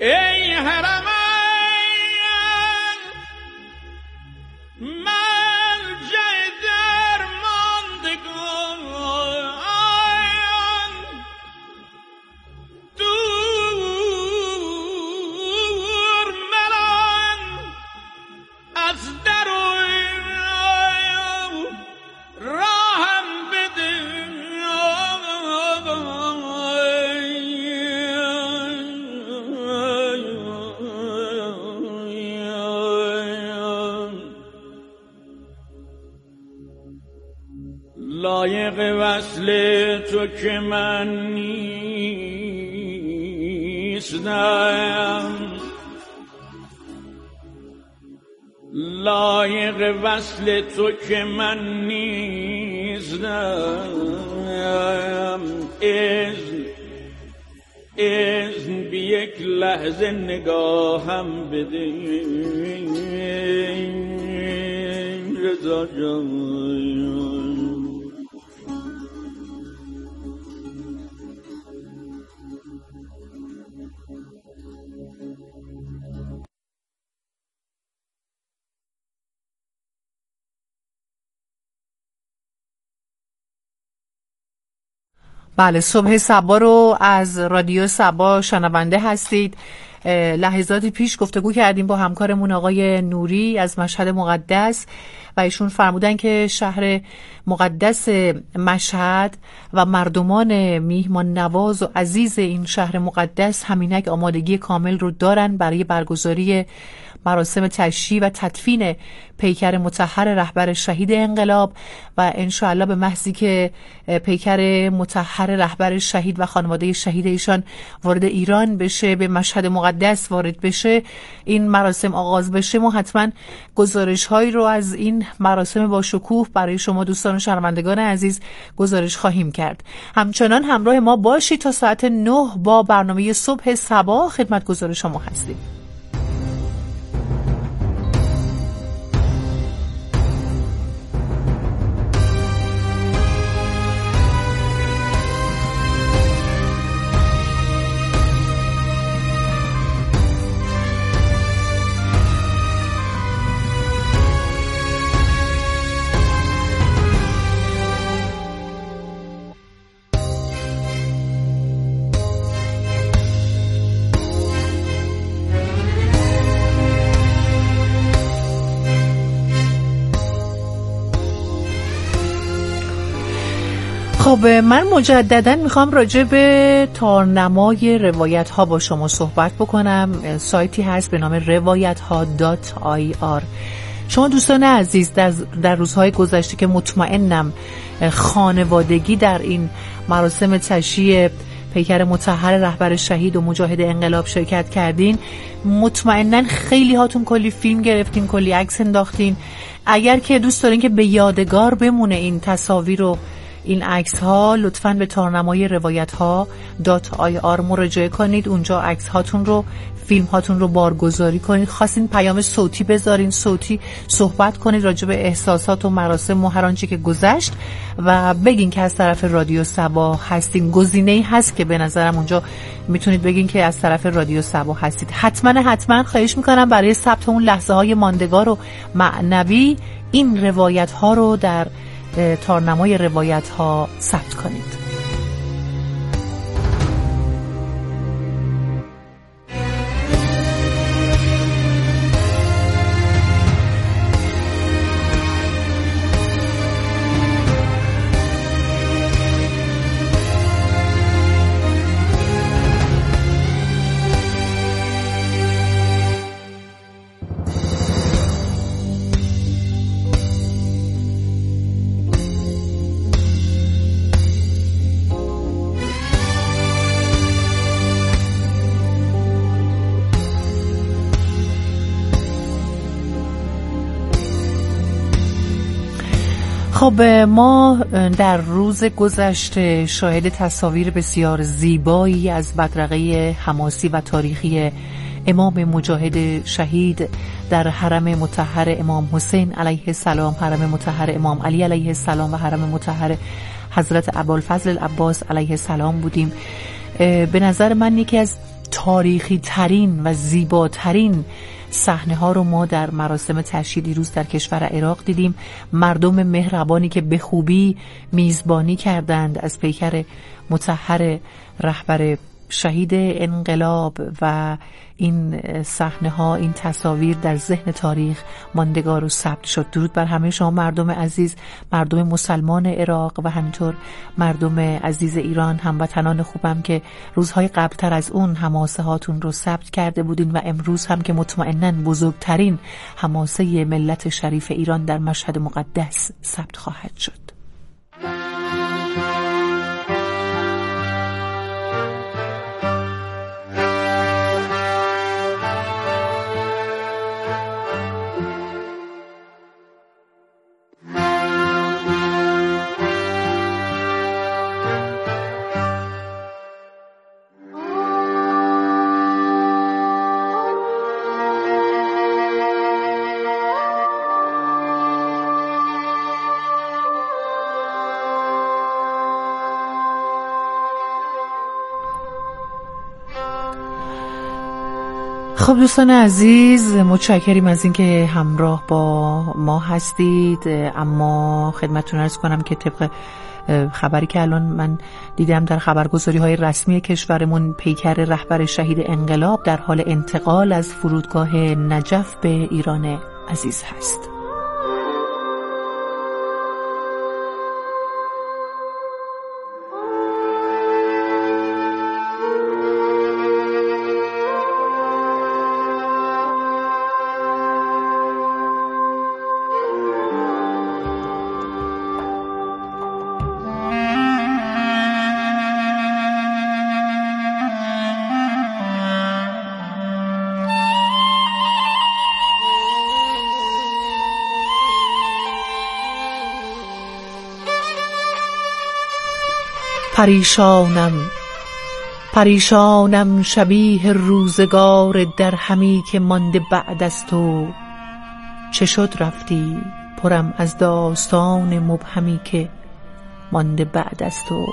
ای حرمین ملجأ درماندگان، دور ملان از در و راهم بده. لایق وصل تو که من نیستم، لایق وصل تو که من نیستم. اذن بی یک لحظه نگاهم بده رضا جان. بله، صبح صبا رو از رادیو صبا شنونده هستید. لحظات پیش گفتگو کردیم با همکارمون آقای نوری از مشهد مقدس و ایشون فرمودن که شهر مقدس مشهد و مردمان میهمان نواز و عزیز این شهر مقدس همینک آمادگی کامل رو دارن برای برگزاری مراسم تشییع و تدفین پیکر مطهر رهبر شهید انقلاب و انشاءالله به محضی که پیکر مطهر رهبر شهید و خانواده شهید ایشان وارد ایران بشه، به مشهد مقدس وارد بشه، این مراسم آغاز بشه، ما حتما گزارش هایی رو از این مراسم با شکوه برای شما دوستان و شنوندگان عزیز گزارش خواهیم کرد. همچنان همراه ما باشید تا ساعت 9 با برنامه صبح صبا خدمت گزارش شما هستیم. خب من مجددا میخوام راجع به تارنمای روایت ها با شما صحبت بکنم. سایتی هست به نام روایتها.ir. شما دوستان عزیز در روزهای گذشته که مطمئنم خانوادگی در این مراسم تشییع پیکر مطهر رهبر شهید و مجاهد انقلاب شرکت کردین، مطمئنن خیلی هاتون کلی فیلم گرفتین، کلی عکس انداختین. اگر که دوست دارین که به یادگار بمونه این تصاویر و این عکس ها، لطفاً به تارنمای روایتها.ir مراجعه کنید. اونجا عکس هاتون رو، فیلم هاتون رو بارگذاری کنید. خواستین پیام صوتی بذارین، صوتی صحبت کنید راجع به احساسات و مراسم و هر آنچه که گذشت و بگین که از طرف رادیو صبا هستین. گزینه‌ای هست که به نظرم اونجا میتونید بگین که از طرف رادیو صبا هستید. حتما خواهش میکنم برای ثبت اون لحظه های ماندگار و معنوی این روایت ها رو در تارنمای روایت ها ثبت کنید. خب ما در روز گذشته شاهد تصاویر بسیار زیبایی از بدرقه حماسی و تاریخی امام مجاهد شهید در حرم مطهر امام حسین علیه السلام، حرم مطهر امام علی علیه السلام و حرم مطهر حضرت ابوالفضل العباس علیه السلام بودیم. به نظر من یکی از تاریخی ترین و زیباترین صحنه ها رو ما در مراسم تشییع دیروز در کشور عراق دیدیم. مردم مهربانی که به خوبی میزبانی کردند از پیکر مطهر رهبر شهید انقلاب و این صحنه ها، این تصاویر در ذهن تاریخ ماندگار و ثبت شد. درود بر همه شما مردم عزیز، مردم مسلمان عراق و همینطور مردم عزیز ایران، هموطنان خوبم که روزهای قبلتر از اون حماسه هاتون رو ثبت کرده بودین و امروز هم که مطمئناً بزرگترین حماسه ملت شریف ایران در مشهد مقدس ثبت خواهد شد. خب دوستان عزیز، متشکریم از اینکه همراه با ما هستید. اما خدمتتون عرض کنم که طبق خبری که الان من دیدم در خبرگزاری‌های رسمی کشورمون، پیکر رهبر شهید انقلاب در حال انتقال از فرودگاه نجف به ایران عزیز هست. پریشانم شبیه روزگار در همی که مانده بعد از تو. چه شد رفتی پرم از داستان مبهمی که مانده بعد از تو.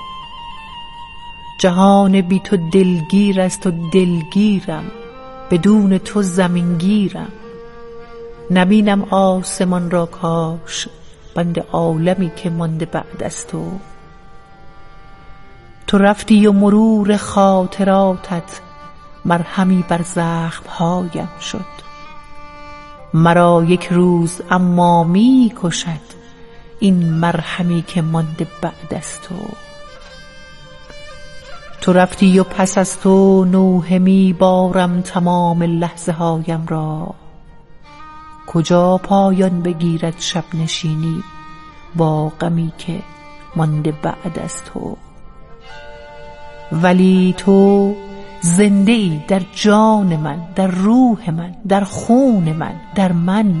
جهان بی تو دلگیر است و دلگیرم، بدون تو زمینگیرم. نبینم آسمان را کاش بند عالمی که مانده بعد از تو. تو رفتی و مرور خاطراتت مرهمی بر زخم‌هایم شد. مرا یک روز اما می کشد این مرهمی که مانده بعد از تو. تو رفتی و پس از تو نوحه می بارم تمام لحظه هایم را. کجا پایان بگیرد شب نشینی با غمی که مانده بعد از تو. ولی تو زنده ای در جان من، در روح من، در خون من، در من.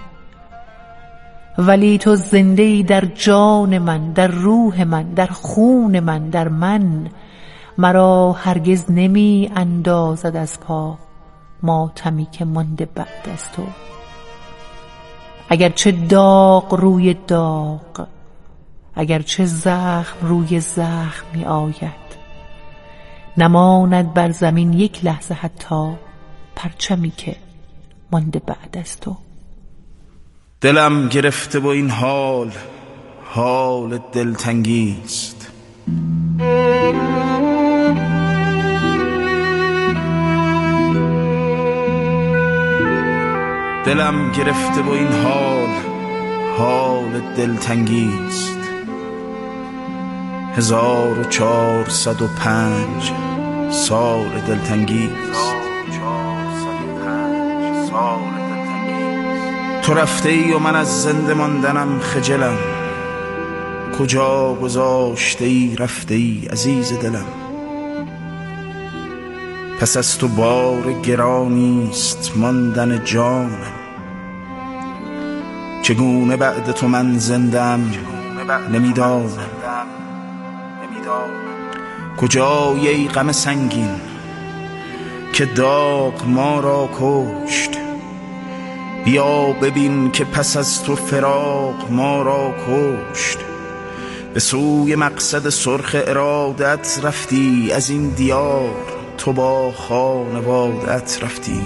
ولی تو زنده ای در جان من، در روح من، در خون من، در من. مرا هرگز نمی اندازد از پا ماتمی که مانده بعد از تو. اگرچه داغ روی داغ، اگرچه زخم روی زخم می آید، نماند بر زمین یک لحظه حتی پرچمی که مانده بعد از تو. دلم گرفته با این حال دلتنگی است. دلم گرفته با این حال دلتنگی است. 1405 سال دلتنگی است. تو رفته ای و من از زنده ماندنم خجلم. کجا گذاشته ای رفته ای عزیز دلم. پس از تو بار گرانی است ماندن جانم. چگونه بعد تو من زندم نمیدانم. کجای ای غم سنگین که داغ ما را کشت. بیا ببین که پس از تو فراق ما را کشت. به سوی مقصد سرخ ارادت رفتی، از این دیار تو با خانوادت رفتی.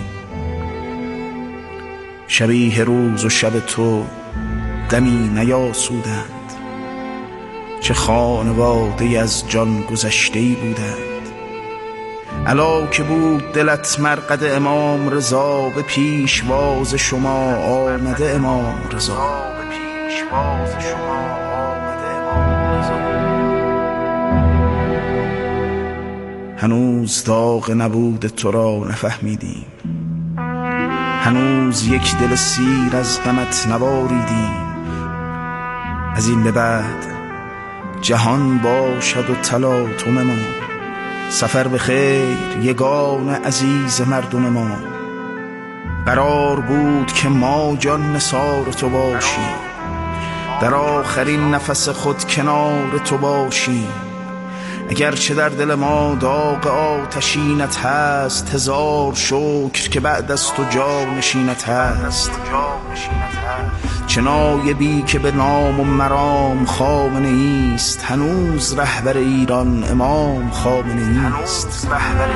شبیه روز و شب تو دمی نیاسودند، چه خانواده از جان گذشته‌ای بودند. علا که بود دلت مرقد امام رضا، به پیشواز شما آمده امام رضا. هنوز داغ نبود تو را نفهمیدیم، هنوز یک دل سیر از غمت نواریدیم. از این به بعد جهان باشد و تلاطم ما، سفر به خیر یگان عزیز مردم ما. قرار بود که ما جان نثار تو باشیم، در آخرین نفس خود کنار تو باشیم. اگرچه در دل ما داغ آتشینت هست، هزار شکر که بعد از تو جانشینت هست. چه نایبی که به نام و مرام خامنه ایست، هنوز رهبر ایران امام خامنه ایست.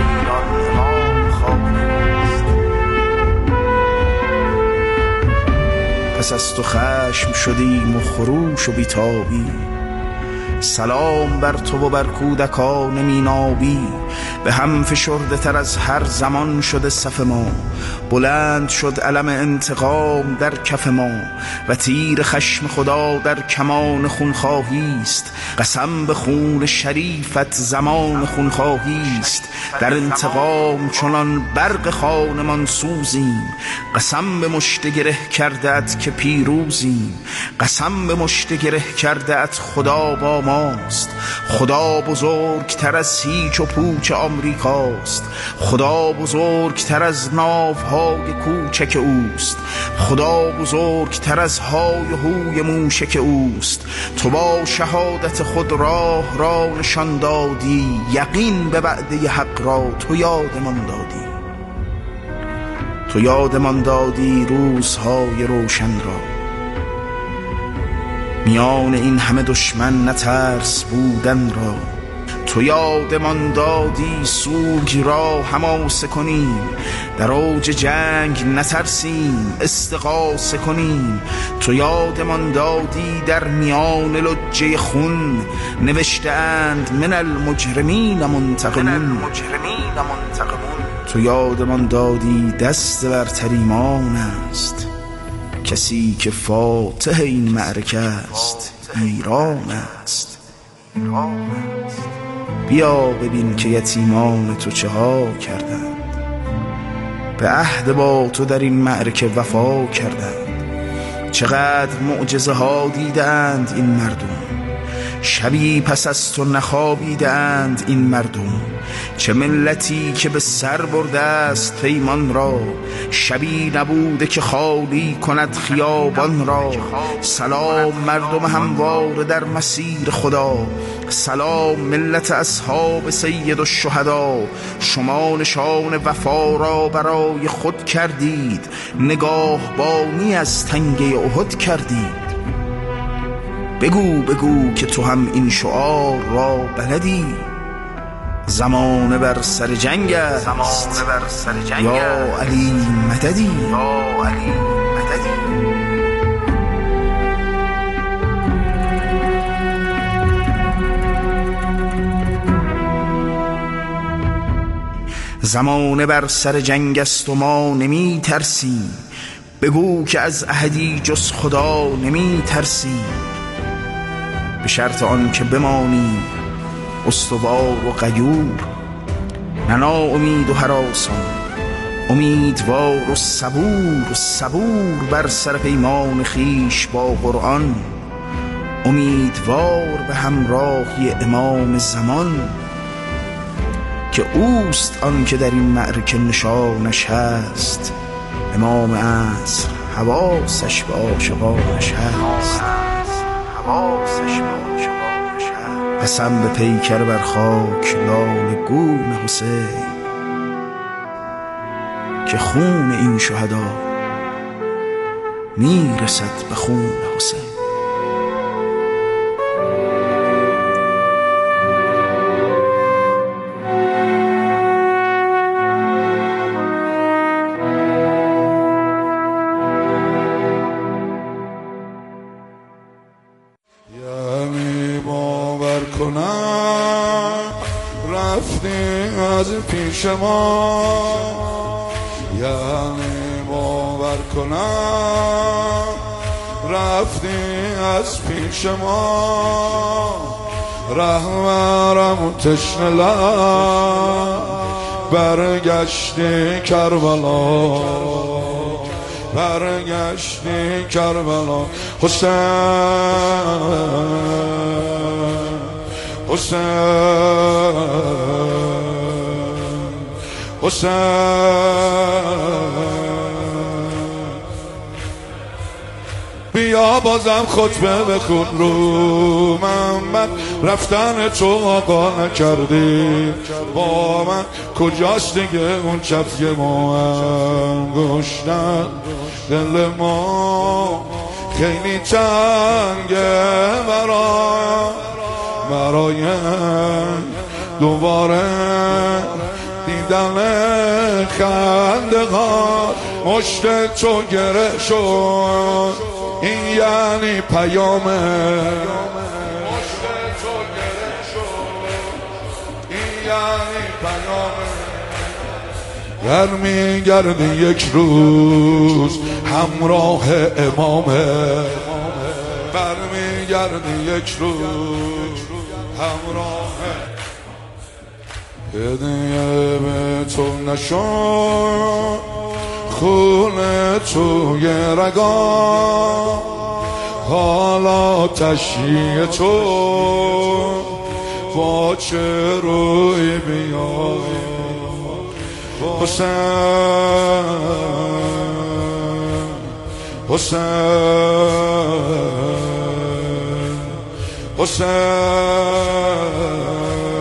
پس از تو خشم شدیم و خروش و بیتابی، سلام بر تو و بر کودکان مینابی. به هم فشرده تر از هر زمان شده صف ما، بلند شد علم انتقام در کف ما. و تیر خشم خدا در کمان خونخواهی است، قسم به خون شریفت زمان خونخواهی است. در انتقام چنان برق خانمان سوزیم، قسم به مشت گره کرده‌ات که پیروزیم. قسم به مشت گره کرده‌ات خدا با ماست. خدا بزرگتر از هیچ و پوچ آمریکاست، خدا بزرگتر از ناوهای کوچک اوست، خدا بزرگتر از های و هوی موشک اوست. تو با شهادت خود راه را نشان دادی، یقین به وعده حق را تو یادمان دادی. تو یادمان دادی روزهای روشن را، میان این همه دشمن نترس بودن را. تو یادمان دادی سوگ را حماسه کنیم، در اوج جنگ نترسیم استغاثه کنیم. تو یادمان دادی در میان لجه خون، نوشته اند من المجرمین منتقمون. تو یادمان دادی دست برتر ایمان است، کسی که فاتح این معرکه است ایران است. بیا ببین که یتیمان تو چه ها کردند، به عهد با تو در این معرکه وفا کردند. چقدر معجزه ها دیدند این مردم، شبی پس از تو نخوابیدند این مردم. چه ملتی که به سر برده است پیمان را، شبی نبوده که خالی کند خیابان را. سلام مردم هموار در مسیر خدا، سلام ملت اصحاب سید الشهدا. شما نشان وفا را برای خود کردید، نگاه بانی از تنگه احد کردید. بگو بگو که تو هم این شعار را بلدی، زمانه بر سر جنگ است، یا علی مددی. زمانه بر سر جنگ است و ما نمی ترسیم، بگو که از احدی جز خدا نمی ترسیم. به شرط آن که بمانی استوار و غیور، نه ناامید و هراسان، امیدوار و صبور. صبور بر سر پیمان خیش با قرآن، امیدوار به همراهی امام زمان. که اوست آن که در این معرکه نشانش هست، امام عصر حواسش به عاشقانش هست. قسم به پیکر بر خاک لاله گون حسین، که خون این شهدا میرسد به خون حسین. پیش ما، یعنی باور کنم رفتی از پیش ما. رهبرم تشنه لب برگشتی کربلا، برگشتی کربلا. حسین حسین حسین، بیا بازم خطبه بخون رو محمد. رفتن تو آقا نکردی با من، کجاست دیگه اون چفت ما انگشتن؟ دل ما خیلی تنگه برای دوباره دیدن خنده ها. مشت تو گره شد، این یعنی پیامه. مشت تو گره شد، این یعنی پیامه. گر میگردی یک روز همراه امامه، بر میگردی یک روز همراه. هدیه به تو نشد خونه توی رگا، حالا تشییع تو با چه روی بیای. حسین حسین حسین،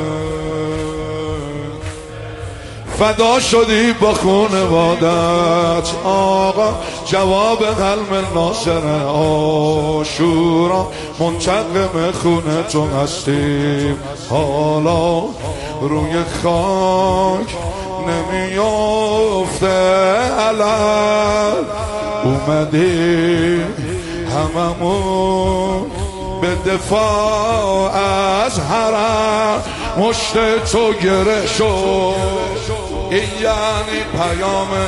فدا شدی با خونوادت آقا. جواب قلم ناصر عاشورا، منتقم خونه تو هستیم حالا. روی خاک نمیافته علم، اومدی هممون به دفاع از حرم. مشت تو گره شد، این یعنی پیامه.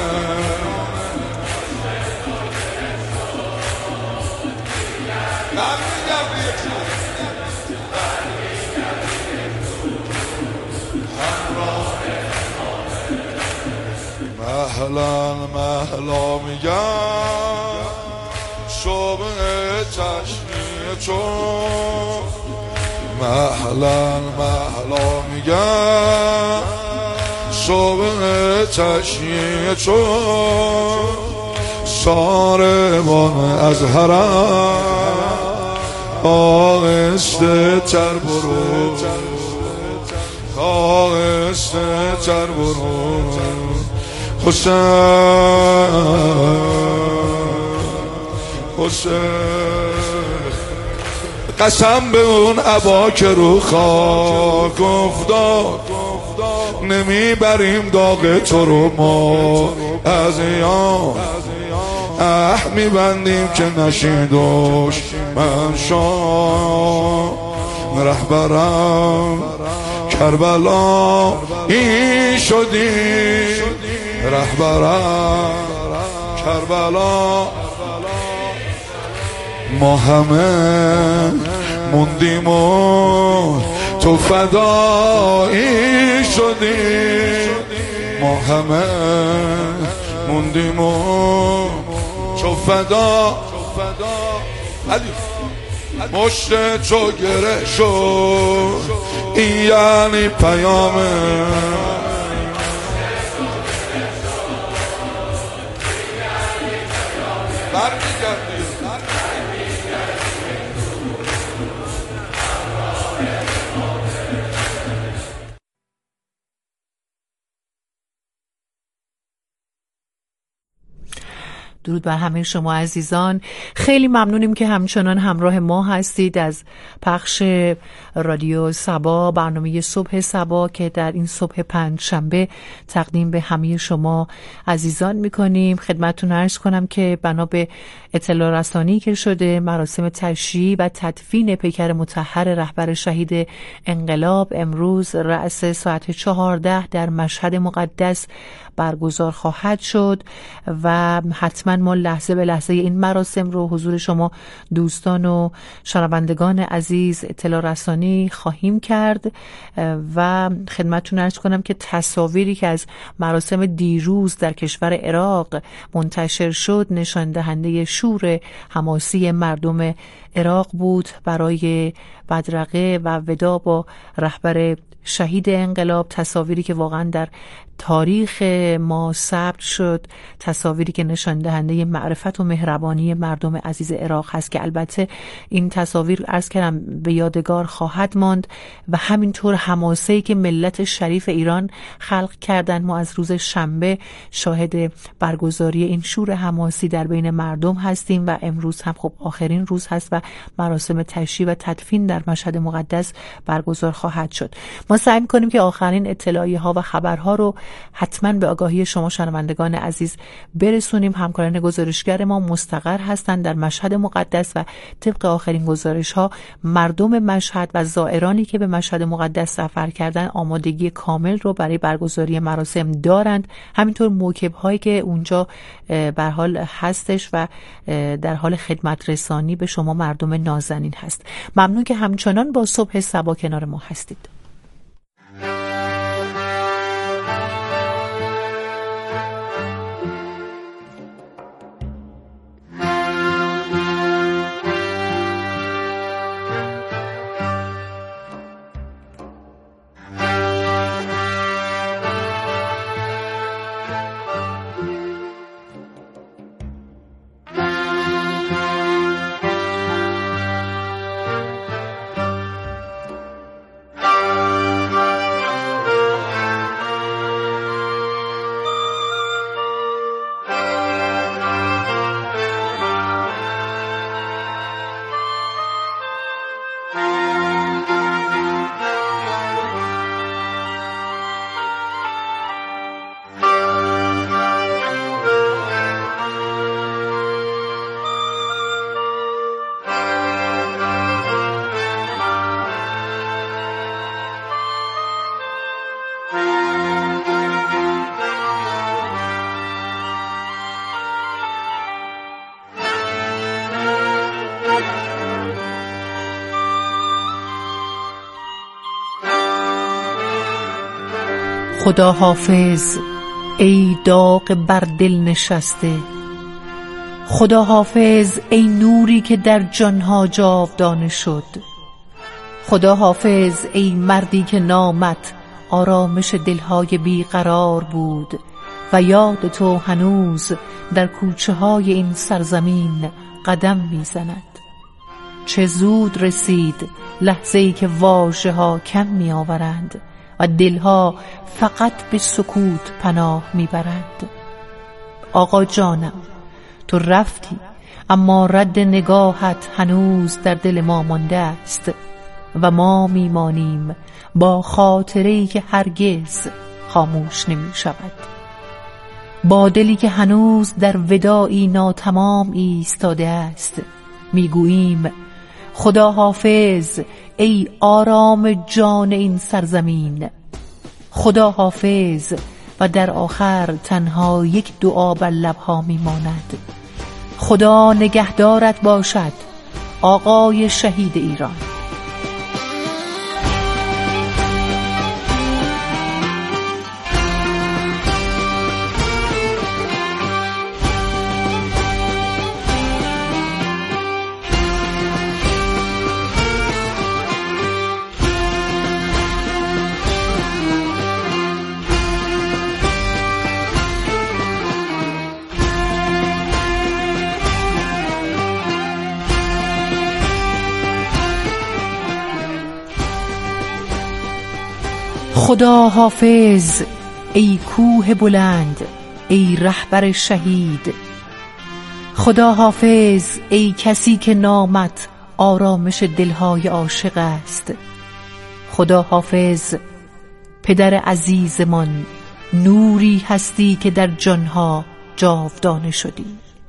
مهلا مهلا میگم صبح تشمیع چون، مهلا مهلا میگم صبح تشمیع چون. ساربان از حرم آهسته تر برو، آهسته تر برو. حسین حسین، قسم به اون عبا که رو خاک افتاد، نمیبریم داغ تو رو ما از یاد. میبندیم که نشی دشمن شام. رهبرم کربلا این شدی، رهبرم کربلا. ما همه موندیم و تو فدایی شدی. ما همه موندیم و تو فدا. مشت تو گره شد، این یعنی پیامه. درود بر همه شما عزیزان. خیلی ممنونیم که همچنان همراه ما هستید از پخش رادیو صبا، برنامه صبح صبا که در این صبح پنجشنبه تقدیم به همه شما عزیزان میکنیم. خدمتتون عرض کنم که بنا به اطلاع رسانی که شده، مراسم تشییع و تدفین پیکر مطهر رهبر شهید انقلاب امروز رأس ساعت 14 در مشهد مقدس برگزار خواهد شد و حتما ما لحظه به لحظه این مراسم رو حضور شما دوستان و شنوندگان عزیز اطلاع رسانی خواهیم کرد و خدمتتون عرض کنم که تصاویری که از مراسم دیروز در کشور عراق منتشر شد نشان دهنده شور حماسی مردم عراق بود برای بدرقه و ودا با رهبر شهید انقلاب. تصاویری که واقعا در تاریخ ما ثبت شد، تصاویری که نشان دهنده معرفت و مهربانی مردم عزیز عراق هست که البته این تصاویر عرض کردم به یادگار خواهد ماند و همینطور حماسه‌ای که ملت شریف ایران خلق کردن. ما از روز شنبه شاهد برگزاری این شور حماسی در بین مردم هستیم و امروز هم خب آخرین روز هست و مراسم تشییع و تدفین در مشهد مقدس برگزار خواهد شد. ما سعی می‌کنیم که آخرین اطلاعیه‌ها و خبرها رو حتما به آگاهی شما شنوندگان عزیز برسونیم. همکاران گزارشگر ما مستقر هستند در مشهد مقدس و طبق آخرین گزارش‌ها مردم مشهد و زائرانی که به مشهد مقدس سفر کردن آمادگی کامل رو برای برگزاری مراسم دارند. همینطور موکب‌هایی که اونجا به حال هستش و در حال خدمت رسانی به شما مردم نازنین هست. ممنون که همچنان با صبح صبا کنار ما هستید. خدا حافظ ای داغ بر دل نشسته، خدا حافظ ای نوری که در جانها جاودانه شد، خدا حافظ ای مردی که نامت آرامش دلهای بیقرار بود و یاد تو هنوز در کوچه های این سرزمین قدم میزند. چه زود رسید لحظه‌ای که واژه ها کم می آورند و دلها فقط به سکوت پناه میبرند. آقا جانم تو رفتی اما رد نگاهت هنوز در دل ما مانده است و ما میمانیم با خاطره‌ای که هرگز خاموش نمی شود، با دلی که هنوز در وداعی ناتمام ایستاده است. میگوییم خدا حافظ ای آرام جان این سرزمین، خدا حافظ و در آخر تنها یک دعا بر لبها میماند. خدا نگهدارت باشد آقای شهید ایران. خدا حافظ ای کوه بلند، ای رهبر شهید، خدا حافظ ای کسی که نامت آرامش دلهای عاشق است. خدا حافظ پدر عزیزمان، نوری هستی که در جانها جاودانه شدی.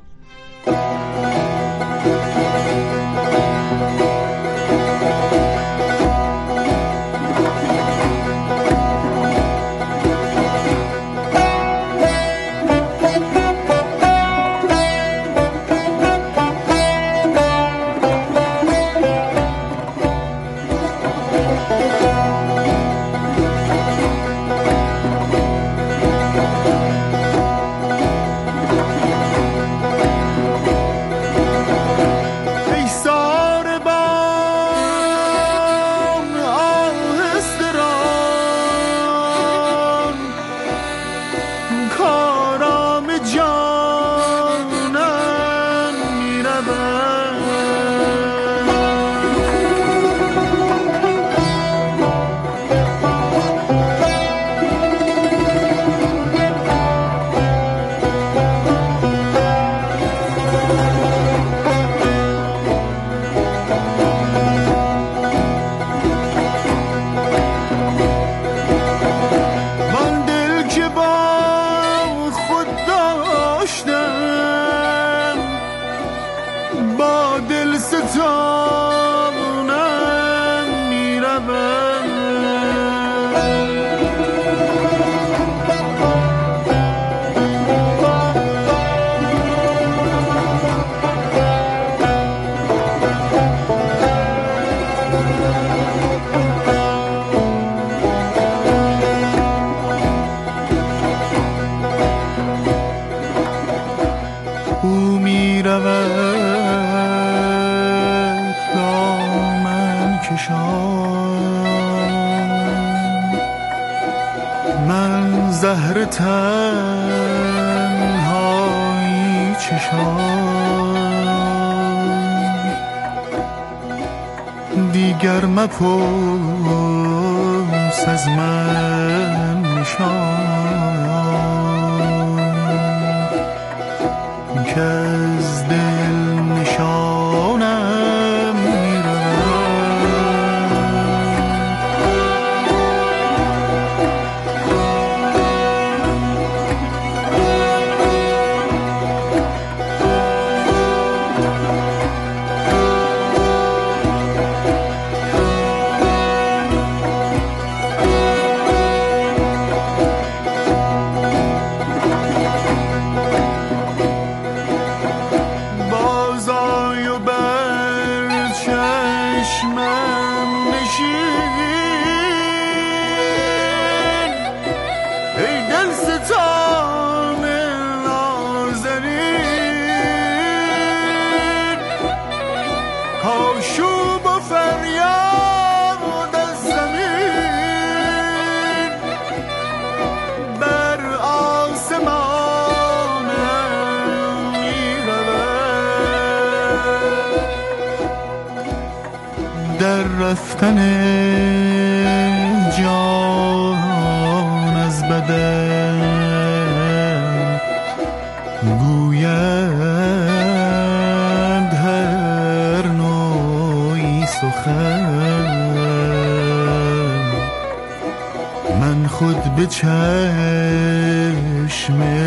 من زهر تنهایی چشام، دیگر مپرس از من نشان، که از دل نشانم میرم. آشوب و فریاد از زمین بر آسمانم میرود، در رفتن جان از بدن گویند هر نوعی سخن. من خود به چشم